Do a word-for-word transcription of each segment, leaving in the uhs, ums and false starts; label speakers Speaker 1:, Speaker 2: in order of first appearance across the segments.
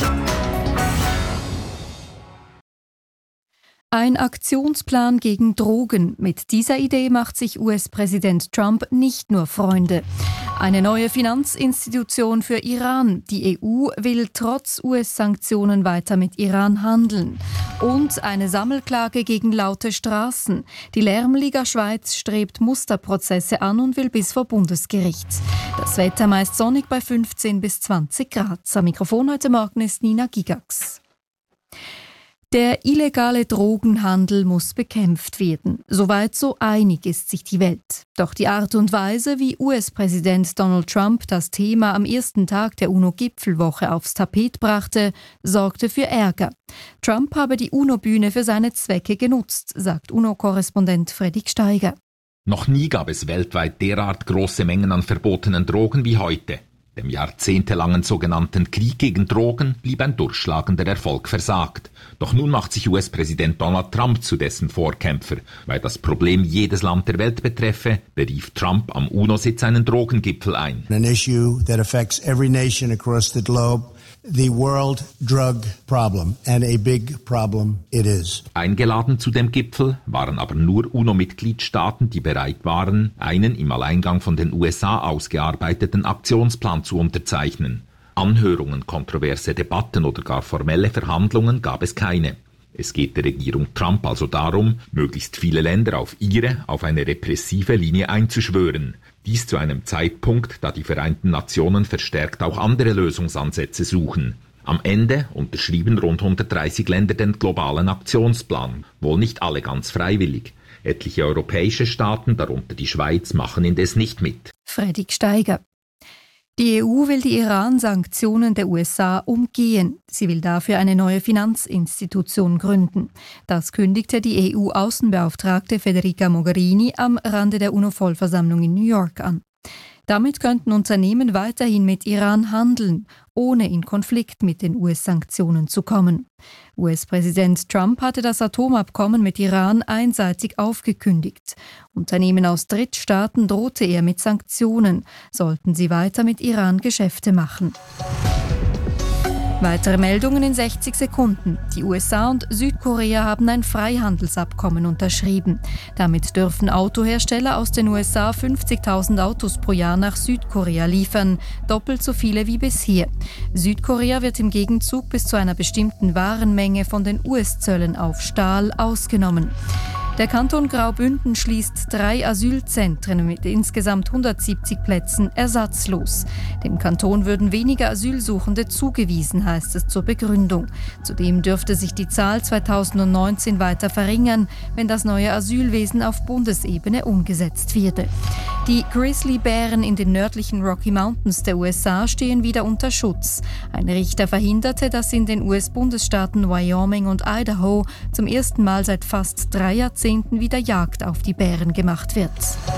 Speaker 1: Ein Aktionsplan gegen Drogen. Mit dieser Idee macht sich U S-Präsident Trump nicht nur Freunde. Eine neue Finanzinstitution für Iran. Die E U will trotz U S-Sanktionen weiter mit Iran handeln. Und eine Sammelklage gegen laute Straßen. Die Lärmliga Schweiz strebt Musterprozesse an und will bis vor Bundesgericht. Das Wetter meist sonnig bei fünfzehn bis zwanzig Grad. Am Mikrofon heute Morgen ist Nina Gigax. Der illegale Drogenhandel muss bekämpft werden. Soweit so einig ist sich die Welt. Doch die Art und Weise, wie U S-Präsident Donald Trump das Thema am ersten Tag der UNO-Gipfelwoche aufs Tapet brachte, sorgte für Ärger. Trump habe die UNO-Bühne für seine Zwecke genutzt, sagt UNO-Korrespondent Fredrik Steiger.
Speaker 2: Noch nie gab es weltweit derart große Mengen an verbotenen Drogen wie heute. Dem jahrzehntelangen sogenannten Krieg gegen Drogen blieb ein durchschlagender Erfolg versagt. Doch nun macht sich U S-Präsident Donald Trump zu dessen Vorkämpfer. Weil das Problem jedes Land der Welt betreffe, berief Trump am UNO-Sitz einen Drogengipfel ein.
Speaker 3: An issue that affects every nation across the globe. The world drug problem, and a big problem it is.
Speaker 2: Eingeladen zu dem Gipfel waren aber nur UNO-Mitgliedstaaten, die bereit waren, einen im Alleingang von den U S A ausgearbeiteten Aktionsplan zu unterzeichnen. Anhörungen, kontroverse Debatten oder gar formelle Verhandlungen gab es keine. Es geht der Regierung Trump also darum, möglichst viele Länder auf ihre, auf eine repressive Linie einzuschwören. Dies zu einem Zeitpunkt, da die Vereinten Nationen verstärkt auch andere Lösungsansätze suchen. Am Ende unterschrieben rund hundertdreißig Länder den globalen Aktionsplan, wohl nicht alle ganz freiwillig. Etliche europäische Staaten, darunter die Schweiz, machen indes nicht mit.
Speaker 1: Fredrik Steiger. Die E U will die Iran-Sanktionen der U S A umgehen. Sie will dafür eine neue Finanzinstitution gründen. Das kündigte die E U-Außenbeauftragte Federica Mogherini am Rande der UNO-Vollversammlung in New York an. Damit könnten Unternehmen weiterhin mit Iran handeln, ohne in Konflikt mit den U S-Sanktionen zu kommen. U S-Präsident Trump hatte das Atomabkommen mit Iran einseitig aufgekündigt. Unternehmen aus Drittstaaten drohte er mit Sanktionen, sollten sie weiter mit Iran Geschäfte machen. Weitere Meldungen in sechzig Sekunden. Die U S A und Südkorea haben ein Freihandelsabkommen unterschrieben. Damit dürfen Autohersteller aus den U S A fünfzigtausend Autos pro Jahr nach Südkorea liefern, doppelt so viele wie bisher. Südkorea wird im Gegenzug bis zu einer bestimmten Warenmenge von den U S-Zöllen auf Stahl ausgenommen. Der Kanton Graubünden schließt drei Asylzentren mit insgesamt hundertsiebzig Plätzen ersatzlos. Dem Kanton würden weniger Asylsuchende zugewiesen, heißt es zur Begründung. Zudem dürfte sich die Zahl zweitausendneunzehn weiter verringern, wenn das neue Asylwesen auf Bundesebene umgesetzt werde. Die Grizzlybären in den nördlichen Rocky Mountains der U S A stehen wieder unter Schutz. Ein Richter verhinderte, dass in den U S-Bundesstaaten Wyoming und Idaho zum ersten Mal seit fast drei Jahrzehnten wieder Jagd auf die Bären gemacht wird.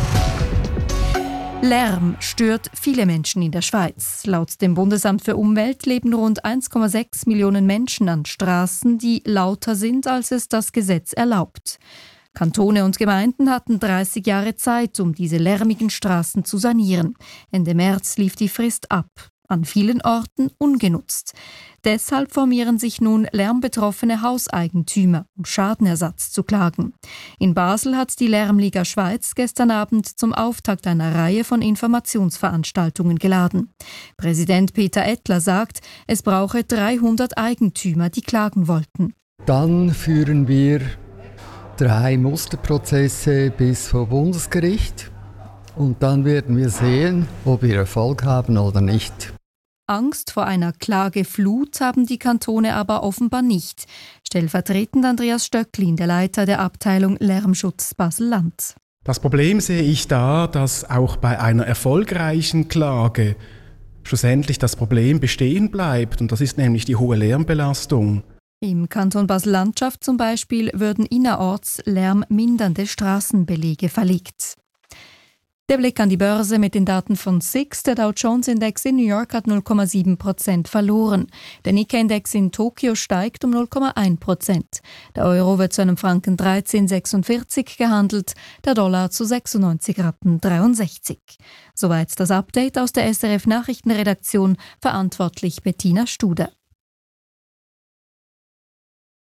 Speaker 1: Lärm stört viele Menschen in der Schweiz. Laut dem Bundesamt für Umwelt leben rund eins Komma sechs Millionen Menschen an Straßen, die lauter sind, als es das Gesetz erlaubt. Kantone und Gemeinden hatten dreißig Jahre Zeit, um diese lärmigen Straßen zu sanieren. Ende März lief die Frist ab. An vielen Orten ungenutzt. Deshalb formieren sich nun lärmbetroffene Hauseigentümer, um Schadenersatz zu klagen. In Basel hat die Lärmliga Schweiz gestern Abend zum Auftakt einer Reihe von Informationsveranstaltungen geladen. Präsident Peter Ettler sagt, es brauche dreihundert Eigentümer, die klagen wollten.
Speaker 4: Dann führen wir drei Musterprozesse bis vor Bundesgericht und dann werden wir sehen, ob wir Erfolg haben oder nicht.
Speaker 1: Angst vor einer Klageflut haben die Kantone aber offenbar nicht. Stellvertretend Andreas Stöcklin, der Leiter der Abteilung Lärmschutz Basel-Land.
Speaker 5: Das Problem sehe ich da, dass auch bei einer erfolgreichen Klage schlussendlich das Problem bestehen bleibt, und das ist nämlich die hohe Lärmbelastung.
Speaker 1: Im Kanton Basel-Landschaft zum Beispiel würden innerorts lärmmindernde Straßenbelege verlegt. Der Blick an die Börse mit den Daten von S I X. Der Dow Jones-Index in New York hat null Komma sieben Prozent verloren. Der Nikkei-Index in Tokio steigt um null Komma eins Prozent. Der Euro wird zu einem Franken dreizehn Komma sechsundvierzig gehandelt, der Dollar zu sechsundneunzig Komma dreiundsechzig. Soweit das Update aus der S R F Nachrichtenredaktion, verantwortlich Bettina Studer.